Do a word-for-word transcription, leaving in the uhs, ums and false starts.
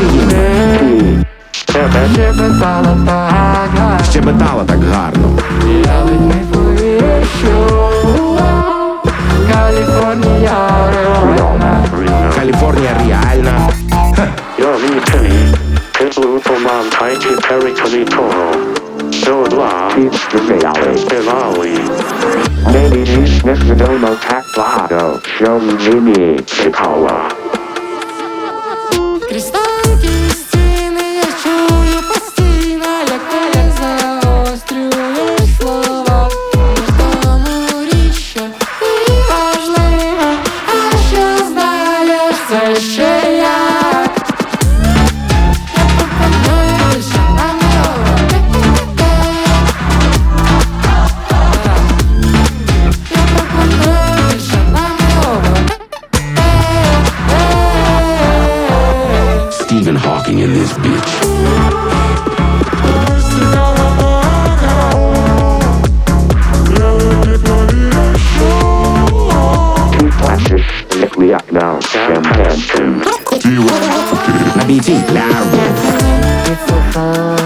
Україна. Тебе щебетала так гарно, Щебетала так гарно. я ледь не повірю. Каліфорнія реальна. Каліфорнія реальна. You're me Penny, Pizzu Tomam Taiti Pericoli Toro. Dodla, Bilali. Maybe these Misnomo Taklado, show me Sikawa. Кристанки стіни я чую постійно, як ти загострюєш слова. В тому річ, що ти важлива, а що знаєш, це ще я. Я пропоную більше нам не говорити. Я пропоную більше нам не говорити. Stephen Hawking in this bitch. Two flashes, lick me up now, champagne. На біті Larry. It's so fun.